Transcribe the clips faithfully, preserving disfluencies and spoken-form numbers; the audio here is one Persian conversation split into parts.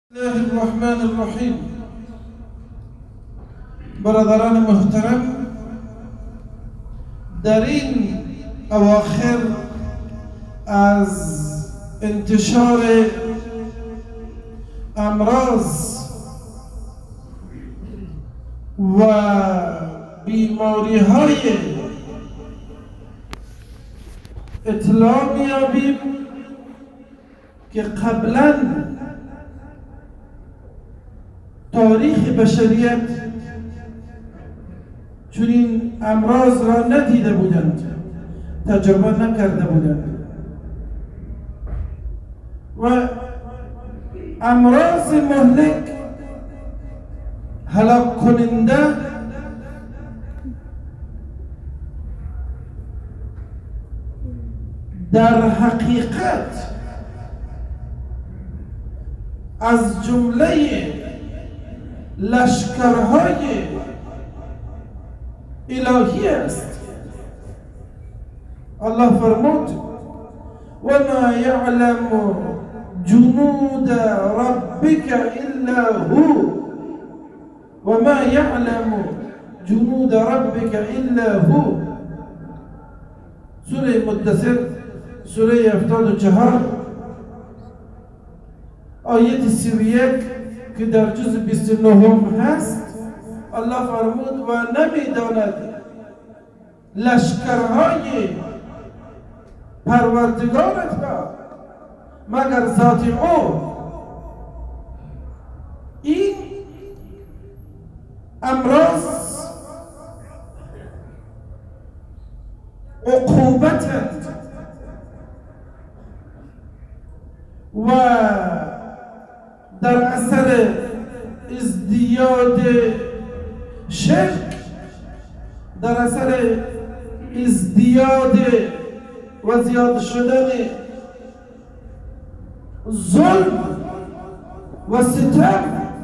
الله الرحمن الرحیم. برادران محترم، در این اواخر از انتشار امراض و بیماری های اطلاع می‌یابیم که قبلاً تاریخ بشریت چنین امراض را ندیده بودند، تجربه نکرده بودند و امراض مهلک، هلاک کننده در حقیقت از جمله لشکرهای الهی است. الله فرمود و ما یعلم جنود ربک الا هو و ما یعلم جنود ربک الا هو. سوره مدثر، سوره هفتاد و چهار، آیت سی و یک که در جز بیست و نه هست. الله فرمود و نمیداند لشکرهای پروردگارت را مگر ذات او. این امراض عقوبتند و در اثر ازدیاد شرک، در اثر ازدیاد و زیاد شدن ظلم و ستم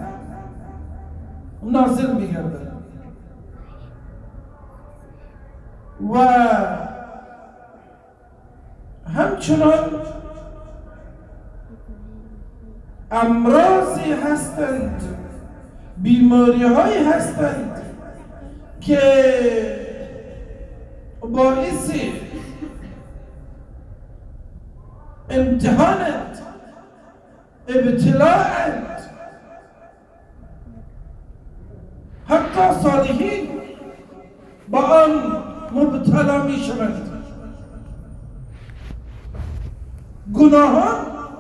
نازل می‌گردد و همچنان امراضی هستند، بیماری هایی هستند که باعث امتحانند، ابتلاعند. حتی صالحین با آن مبتلا می شوند. گناهان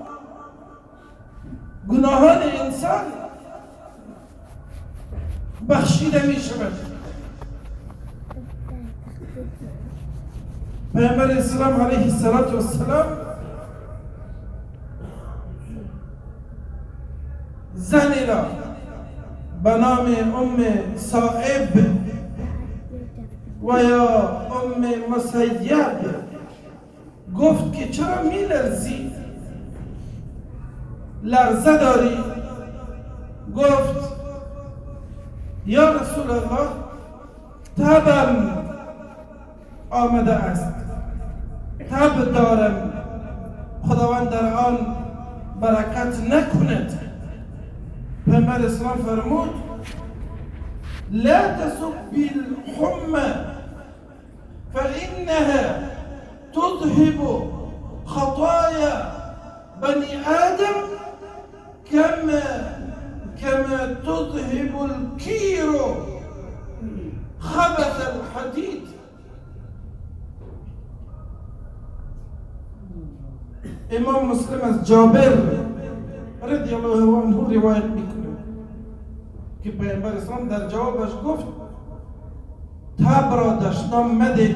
گناهان انسان بخشیده می شود. پیامبر اسلام علیه السلام زنی را به نام ام صائب و یا ام مسیب گفت که چرا می لرزی؟ لرزه داری؟ گفت یا رسول الله، تبم آمده است، تب دارم، خداوند در آن برکت نکند. پیامبر اسلام فرمود لا تسبی الحمى فإنها تذهب خطايا بني آدم كما كما تذهب الكير خبث الحديد. امام مسلم از جابر رضی الله عنه روایت میکنه که پیامبر اسلام در جوابش گفت تب را دشنام مده،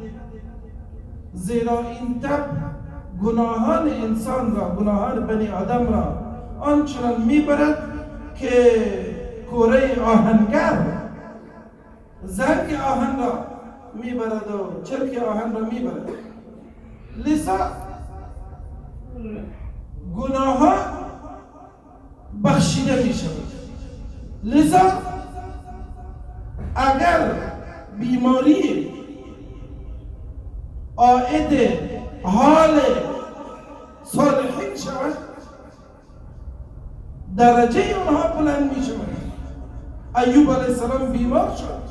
زیرا این تب گناهان انسان را، گناهان بنی آدم را آنچنان میبرد که کوره آهنگر زنگ آهن را میبرد و چرک آهن را میبرد. لذا گناهان بخشیده میشود. لذا اگر بیماری عائد حال صالحین شود، درجه اونها بلند می شود. ایوب علیه السلام بیمار شد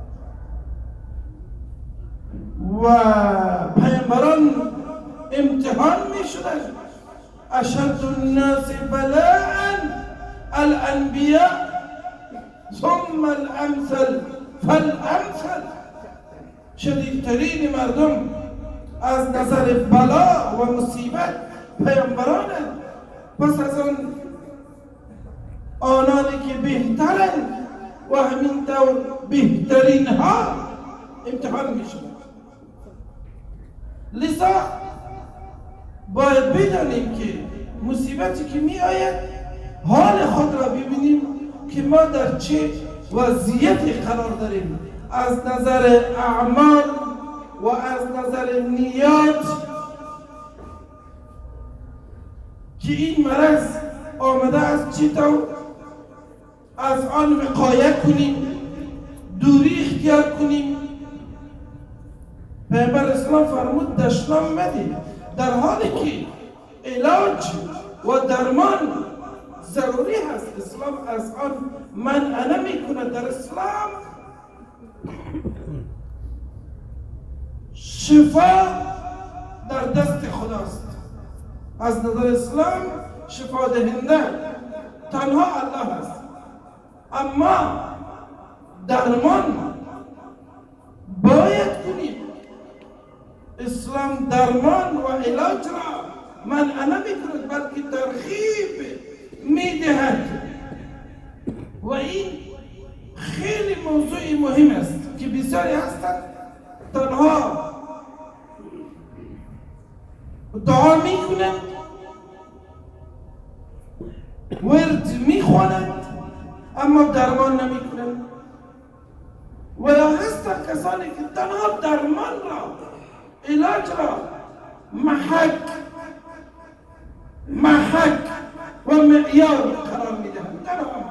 و پیامبران امتحان می شدند. اشد الناس بلاء الانبیاء ثم الامثل فالامثل. شدیدترین مردم از نظر بلا و مصیبت پیامبرانند، پس از آن آنانی که بهترند و همینطور بهترین ها امتحان می شود. لذا باید بدانیم که مصیبتی که می آید حال خود را ببینیم که ما در چه وضعیتی قرار داریم از نظر اعمال و از نظر نیات، که این مرض آمده از چطور از آن وقایه کنیم، دوری اختیار کنیم. پیامبر اسلام فرمود دشنام مده، در حالی که علاج و درمان ضروری هست. اسلام از آن منع نمیکنه. در اسلام شفا در دست خداست. از نظر اسلام شفا دهنده تنها الله است، اما درمان باید کنیم. اسلام درمان و علاج را منع نمیکند بلکه ترغیب میدهد و این خیلی موضوع مهم است که بسیاری هستند تنها دعا میکنند، ورد میخوانند، اما درمان نمیکنند. و یا هستند کسانی که تنها درمان را، علاج را محک محک و معیار قرار میدهند. تنها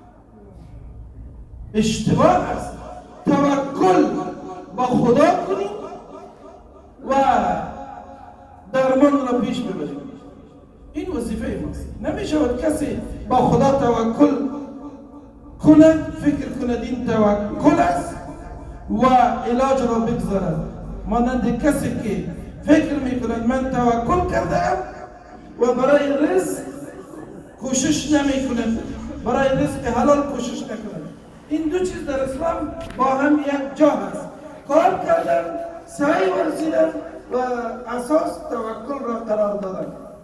اشتباه است. توکل با خدا کنیم و درمان را پیش ببریم. این وظیفه ماست. نمیشود کسی با خدا توکل کند، فکر کند این توکل است و علاج را بگذارد، مانند کسی که فکر میکند من توکل کردم و برای رزق کوشش نمیکند، برای رزق حلال کوشش نکند. این دو چیز در اسلام با هم یک جا هست. کار کردن، سعی ورزیدن و اساس توکل را قرار دادن.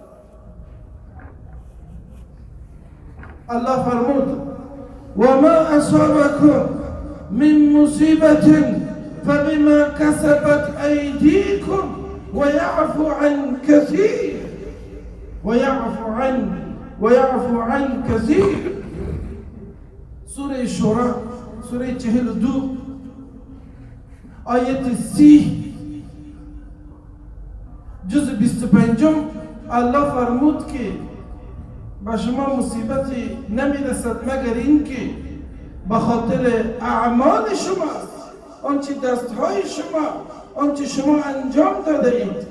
الله فرمود و ما اصابکم من مصیبت فبما کسبت ایدیکم و یعفو عن کثیر و یعفو عن و یعفو عن کثیر. سوره شورا سوره چهل و دو آیت سی جز بیست و پنجم الله فرمود که به شما مصیبتی نمیرسد مگر این که به خاطر اعمال شما، آنچه دستهای شما، آنچه شما انجام داده اید،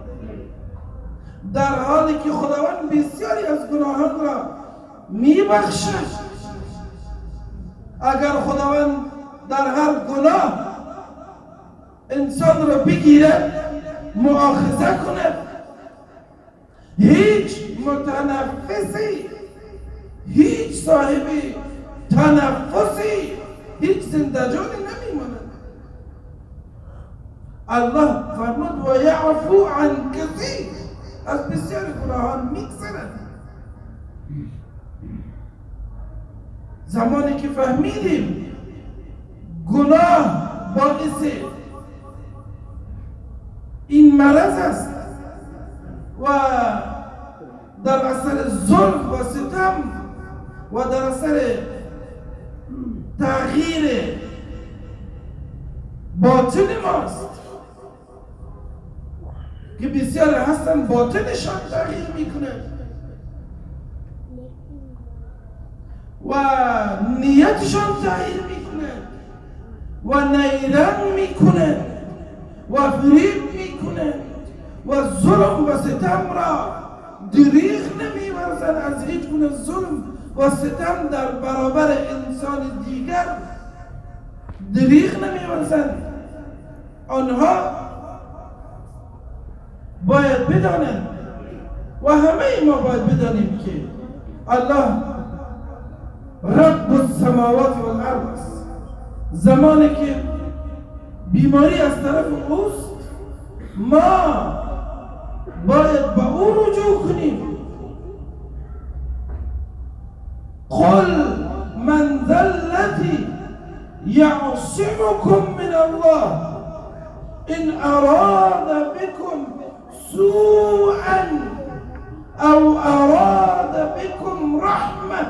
در حالی که خداوند بسیاری از گناهان را میبخشد. اگر خداوند در هر گناه انسان را بگیرد، مؤاخذه کند، هیچ متنفسی، هیچ صاحب تنفسی، هیچ زندجانی نمیماند. الله فرمود و یعفو عن کثیر، از بسیار گناهان میگذرد. زمانی که فهمیدیم گناه باعث این مرض است و در اثر ظلم و ستم و در اثر تغییر باطن ماست که بسیار هستن باطنشان تغییر میکنه و نیتشان تغییر میکنه و نیرنگ میکنه و فریب میکنه و ظلم و ستم را دریغ نمیورزن. از هیچ گونه ظلم و ستم در برابر انسان دیگر دریغ نمی‌ورزند. آنها باید بدانند و همه ما باید بدانیم که الله رب السماوات و الارض است. زمانی که بیماری از طرف اوست ما باید به او رجوع کنیم. قل من ذا الذی یعصمکم من الله ان اراد بكم سوءا او اراد بكم رحمه.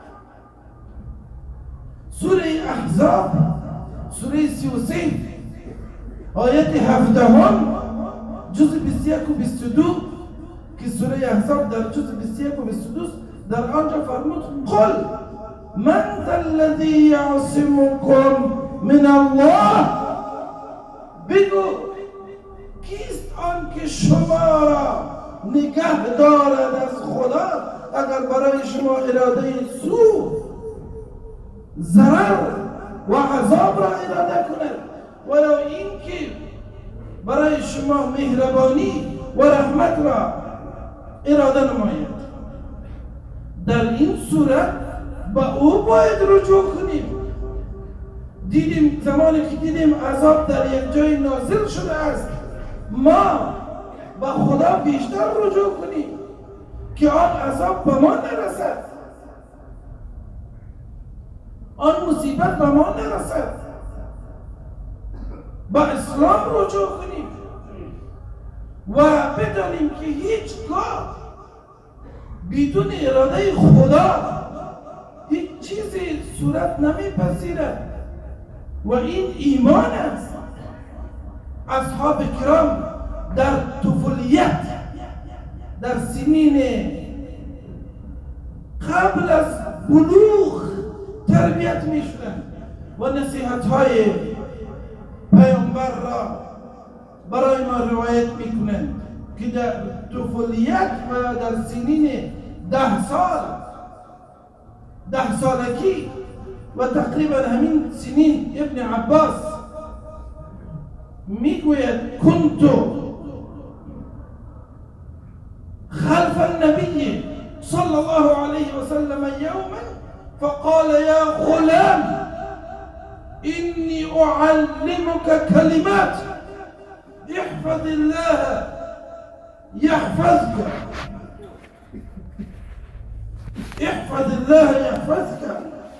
سوره احزاب سوره سی و سه آیت هفدهم جزء بیست و یک و بیست و دو که سوره احزاب در جزء بیست و یک و بیست و دو در آنجا فرمود قل من ذا الذی یعصمکم من الله. بگو کیست آن که شما را نگه دارد از خدا اگر برای شما اراده سوء ضرر و عذاب را اراده کند و یا این که برای شما مهربانی و رحمت را اراده نماید. در این صورت با او باید رجوع کنیم. دیدیم زمانی که دیدیم عذاب در یک جای نازل شده است ما با خدا بیشتر رجوع کنیم که آن عذاب به ما نرسد، آن مصیبت به ما نرسد. با اسلام رجوع کنیم و بدانیم که هیچگاه بدون اراده خدا هیچ چیزی صورت نمیپذیرد و این ایمان است. اصحاب کرام در طفولیت در سنین قبل از بلوغ تربیت می شدند و نصیحت های پیامبر را برای ما روایت می کنند که در طفولیت و در سنین ده سال ده سالگی و تقریبا همین سنین ابن عباس میگوید كنت خلف النبي صلى الله عليه وسلم يوما فقال يا غلام إني أعلمك كلمات احفظ الله يحفظك احفظ الله يحفظك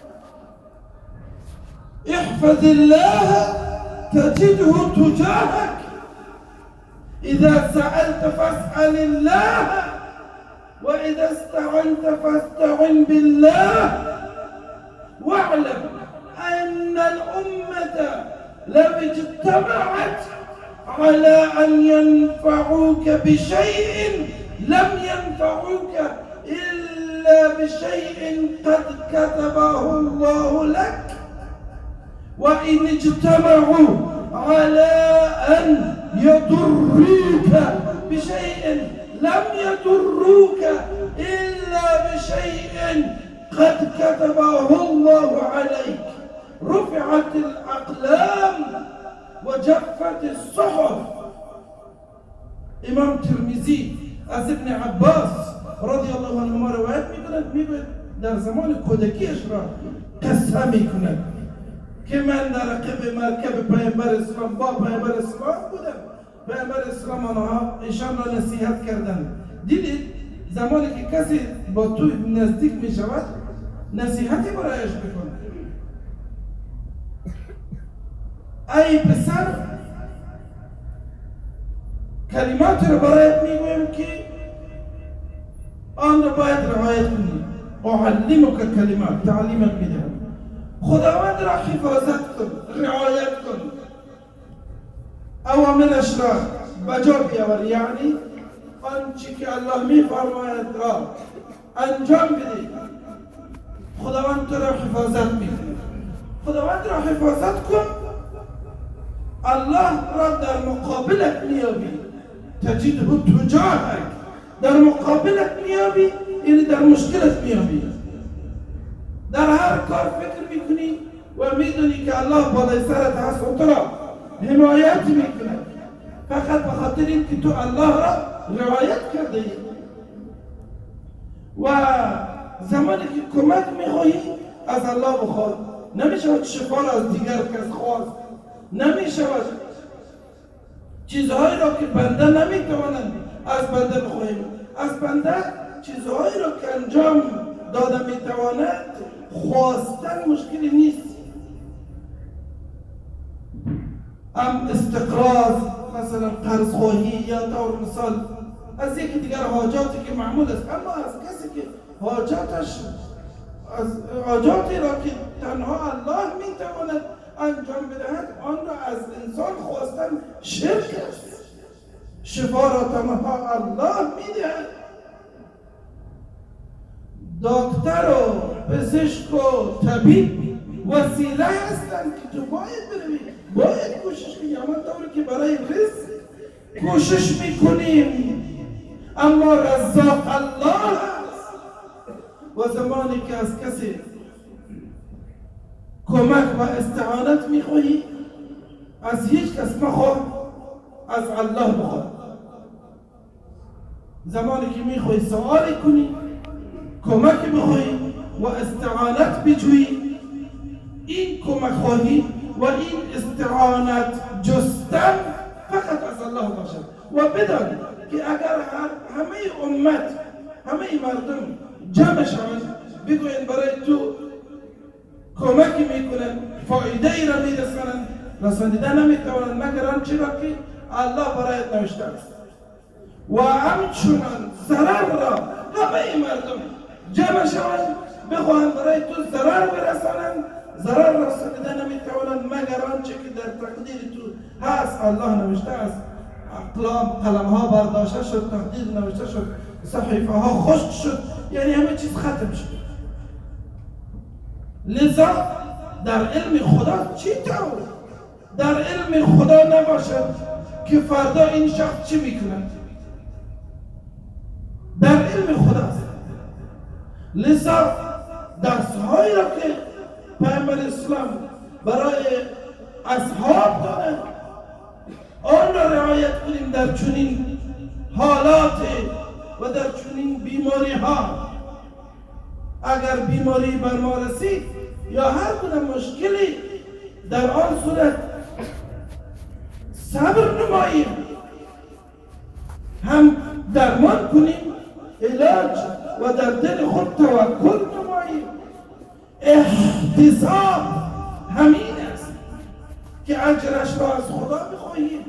احفظ الله تجده تجاهك إذا سألت فاسأل الله وإذا استعنت فاستعن بالله واعلم أن الأمة لو اجتمعت على أن ينفعوك بشيء لم ينفعوك إلا بشيء قد كتبه الله لك وإن اجتمعوا على أن يضروك بشيء لم يضروك إلا بشيء قد كتبه الله عليك رفعت الأقلام وجفت الصحف. امام ترمذی از ابن عباس رضی الله عنهما روایت میکند، میگوید در زمان کودکیش را قصه میکند که من در عقب مرکب پیامبر اسلام با پیامبر اسلام بودم. پیامبر اسلام آنها ایشان را نصیحت کردند. دیدید زمانی که کسی با تو نزدیک می شود نصیحتی برایش بکن. ای پسر کلمات را برایت میگویم که آن را باید رعایت کنی. اعلمک کلمات تعلیمت میدهم. خداوند را حفاظت کن، رعایت کن، اوامرش را بجا بیاور، یعنی آنچه که الله میفرماید را انجام بدهی. خداوند تو را حفاظت میکنه. خداوند را حفاظت کن، الله را در مقابلت میابی. تجده تجاهک، در مقابلت میابی، یعنی در مشکلت میابی. در هر کار فکر میکنی و میدونی که الله بالای سرت هست و تو را حمایت میکنه، فقط به خاطر این که تو الله را رعایت کرده ای. و زمانی که کمک میخواهی از الله بخواد، نمیشود شفا را از دیگر کس خواست، نمیشود چیزهایی را که بنده نمیتواند از بنده بخواهیم. از بنده چیزهایی را که انجام داده میتواند خواستن مشکلی نیست. ام استقراض، مثلا قرض خواهی، یا طور مثال از یکی دیگر حاجاتی که معمول است، اما از کسی که حاجاتش از حاجاتی را که تنها الله میتواند انجام بدهد آن را از انسان خواستن شرک است. شفا را تنها الله میدهد. دکتر و پزشک و طبیب وسیله هستند که تو باید بروی، باید کوشش کنی، اما طوری که برای رزق کوشش میکنیم، اما رزاق الله است. و زمانی که از کسی کمک و استعانت میخواهی، از هیچ کس مخواه، از الله بخواه. زمانی که میخواهی سوالی کنی، کمک بخواهی و استعانت بجویی، این کمک خواهی و این استعانت جستن فقط از الله باشد. و بدان که اگر همه امت، همه مردم جمع شوند بگوین برای تو کمکی میکنن، فایده ای را میرسانند، رسانیده نمیتوانند مگر آنچه را که الله برایت نوشته است. و همچنان ضرر را همه مردم جمع شوند بخواهند برای تو ضرر برسانند، ضرر رسانیده نمیتوانند مگر آنچه که در تقدیر تو هست، الله نوشته است. اقلام قلم ها برداشته شد، تقدیر نوشته شد، صحیفه ها خشک شد، یعنی همه چیز ختم شد. لذا در علم خدا چی طور؟ در علم خدا نباشد که فردا این شخص چی میکنه؟ در علم خداست. لذا درسهایی را که پیامبر اسلام برای اصحاب داده آن را رعایت کنیم در چنین حالات و در چنین بیماری ها. اگر بیماری بر ما رسید یا هر گونه مشکلی، در آن صورت صبر نماییم، هم درمان کنیم، علاج و در دل خود توکل نماییم. احتساب همین است که اجرش را از خدا بخواهیم.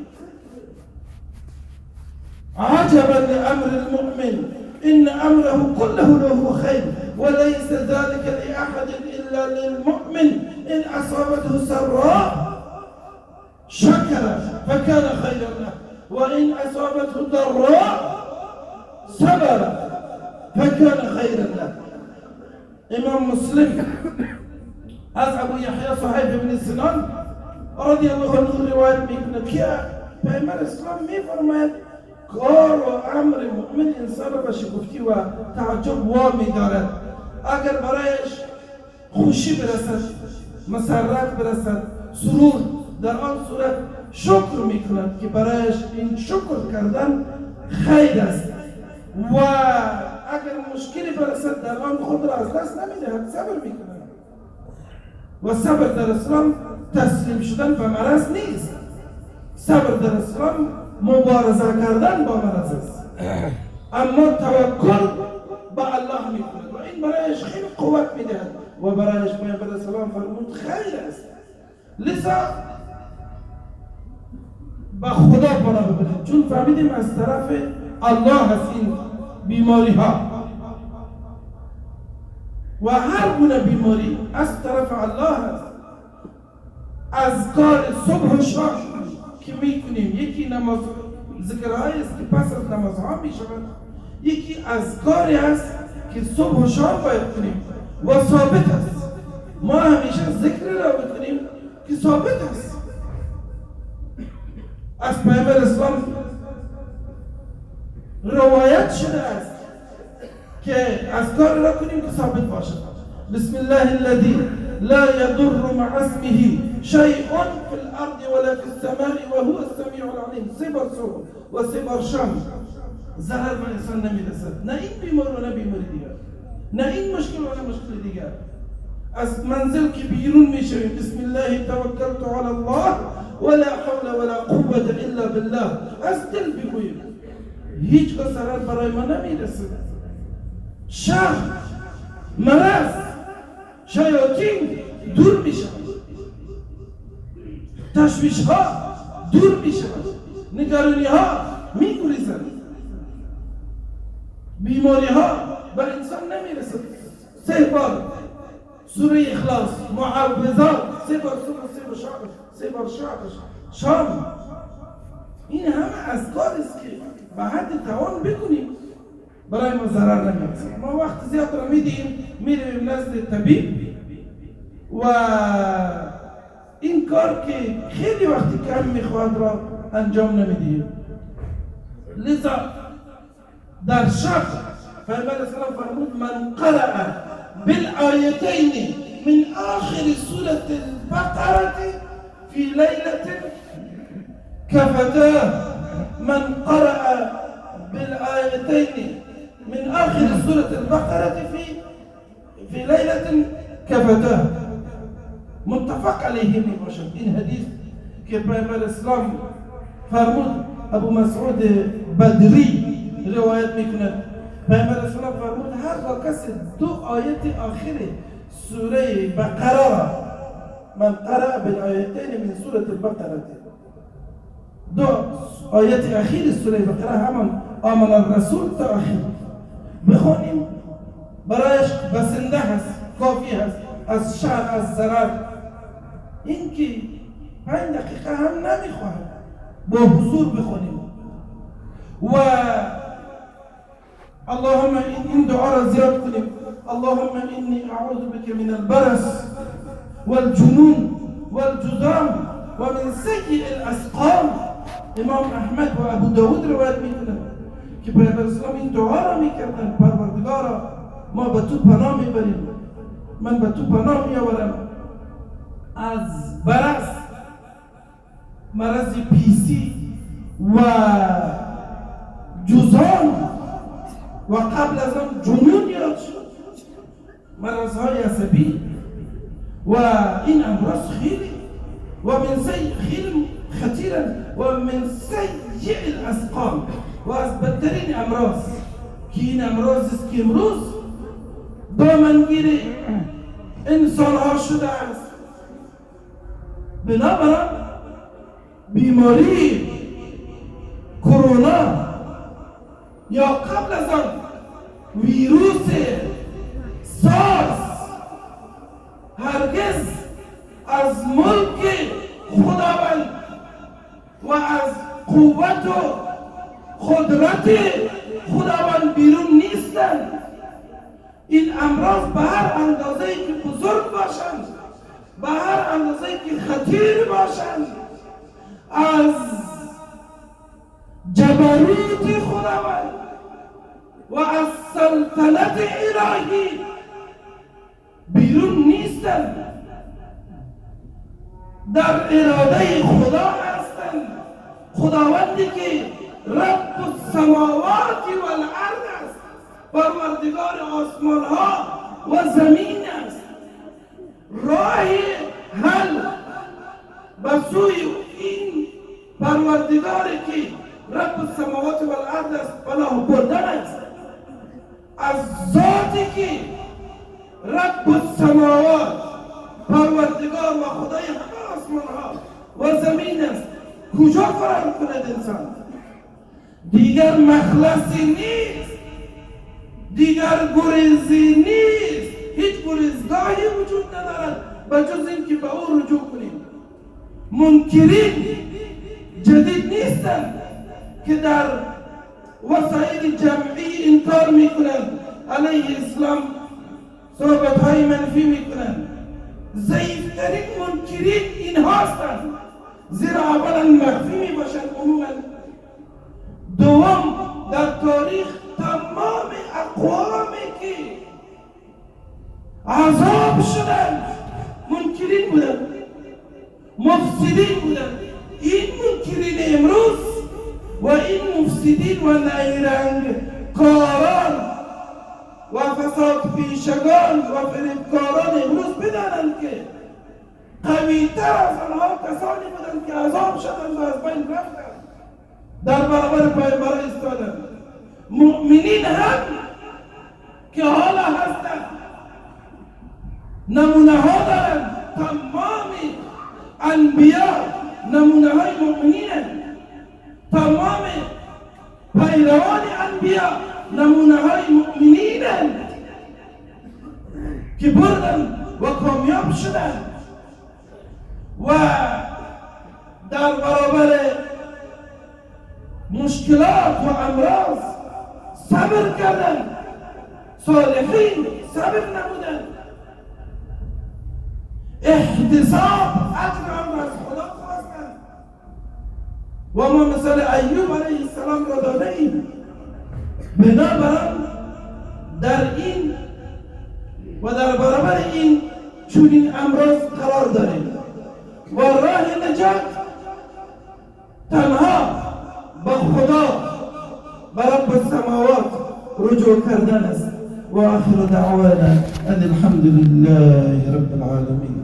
عجبا لامر المؤمن ان امره كله له خير وليس ذلك لاحد الا للمؤمن ان اصابته سراء شكر فكان خيرا له وان اصابته ضراء صبر فكان خيرا له. امام مسلم از ابو یحیی صهیب بن سنان رضی الله عنه روایت میکند که پیامبر اسلام میفرماید کار و امر مؤمن انسان را به شگفتی و تعجب وامی دارد. اگر برایش خوشی برسد، مسرت برسد، سرور، در آن صورت شکر میکند که برایش این شکر کردن خیر است. و اگر مشکلی برسد در آن خود را از دست نمیدهد، صبر میکند. و صبر در اسلام تسلیم شدن به مرض نیست. صبر در اسلام مبارزه کردن با مرض است، اما توکل به الله میکند و این برایش خیلی قوت میدهد و برایش پیامبر اسلام فرمود خیر است. لذا به خدا پناه ببرید، چون فهمیدیم از طرف الله هست این بیماری ها و هر گونه بیماری از طرف الله هست. از کار صبح و شام که میکنیم، یکی نماز ذکرهایی است که پس از نمازها میشود، یکی از کاری است که صبح و شام باید کنیم و ثابت است. ما همیشه ذکر را بکنیم که ثابت است. از پیامبر اسلام روایت شده است که از کار را کنیم که ثابت باشد. بسم الله الذي لا يضر مع اسمه شيء في الارض ولا في السماء وهو السميع العليم. سه بار صبح و سه بار شام ضرر به انسان نمیرسد. نه این بیمار و نه بیماری دیگر، نه این مشکل و نه مشکل دیگر. از منزل که بیرون میشویم بسم الله توکلت علی الله ولا حول ولا قوة الا بالله از دل بگوییم، هیچ گاه ضرر برای ما نمیرسه. شر، مرض، شیاطین دور میشن، تشویش ها دور میشن، نگرانی ها میگریزن، بیماری ها به انسان نمیرسد. سه بار سوره اخلاص، معوذات، سه بار صبح، سه بار شام، سه بار شام. این همه اذکار است که به حد توان بکنیم برای ما ضرر نمیرسه. ما وقت زیاد را میدیم میرویم نزد طبیب و این کار که خیلی وقتی کم میخواد را انجام نمیدیم. لذا در شب پیامبر اسلام فرمود من قرأ بالآیتین من آخر سورة البقرة في ليلة كفتاه. من قرأ بالآيتين من آخر سورة البقرة في في ليلة كفتاه. متفق عليه می باشد. این حدیث که پیامبر اسلام فرمود، ابو مسعود بدری روایت میکند. پیامبر اسلام فرمود هر با کسی دو آیت آخر سوره بقره، من قرأ بالآیتین من سورة البقرة، دو آیت اخیر سوره بقره همان آمن الرسول تا آخر بخونیم، برایش بسنده هست، کافی هست از شر، از ضرر. این که پنج دقیقه هم نمیخواهد، با حضور بخونیم. و اللهم این دعا را زیاد کنیم. اللهم انی اعوذ بك من البرص والجنون والجذام ومن سیء الاسقام. امام احمد و ابو داود روایت میکنند که پیامبر اسلام این دعا را میکردند: پروردگارا ما به تو پناه میبریم، من به تو پناه میآورم از برص، مرض پیسی و جذام و قبل از آن جنون یاد شد، مرضهای عصبی و این امراض خیلی و من سیء خیلی خطیرا و من سیء الاسقام و از بدترین امراض که این امراض است که امروز دامنگیر انسان ها شده است. بنابراین بیماری کرونا یا قبل از آن ویروس سارس هرگز از ملک خداوند و از قوت و قدرت خداوند بیرون نیستند. این امراض به هر اندازه‌ای که بزرگ باشند، به هر اندازه‌ای که خطیر باشند، از جبروت خداوند و از سلطنت الهی بیرون نیستند، در اراده خدا هستند. خداوندی که رب السماوات والارض است، پروردگار آسمان ها و زمین است. راه حل به سوی این پروردگاری که رب السماوات والارض است پناه بردن است. از ذاتی که رب السماوات پروردگار و خدای همه آسمان ها و زمین است کجا فرار کند انسان؟ دیگر مخلصی نیست، دیگر گریزی نیست، هیچ گریزگاهی وجود ندارد به جز این که به او رجوع کنیم. منکرین جدید نیستند که در وسایل جمعی انکار میکنند، علیه اسلام صحبت های منفی میکنند. ضعیفترین منکرین این هستند، زیرا اولا مخفی میباشند عموما، دوم در تاریخ تمام اقوامی که عذاب شدن، منکرین بودن، مفسدین بودن. این منکرین امروز و این مفسدین و نیرنگ کاران و فساد پیشگان و فریبکاران امروز بدانند که قوی‌تر از آنها کسانی بودند که عذاب شدند و از بین رفتند، در برابر پیامبر ایستادند. مؤمنین هم که حالا هستند نمونه ها دارند. تمام انبیا نمونه های مؤمنینند. تمام پیروان انبیا نمونه های مؤمنینند که بردن و کامیاب شدند و در برابر مشکلات و امراض صبر کردند. صالحین صبر نمودند. احتساب اجر آن از خدا خواستند و ما مثل ایوب علیه السلام را داده ایم. بنابراین در این و در برابر این چنین امراض قرار داریم و راه نجات تنها به خدا به رب السماوات رجوع کردن است. و آخر دعوانا ان الحمد لله رب العالمین.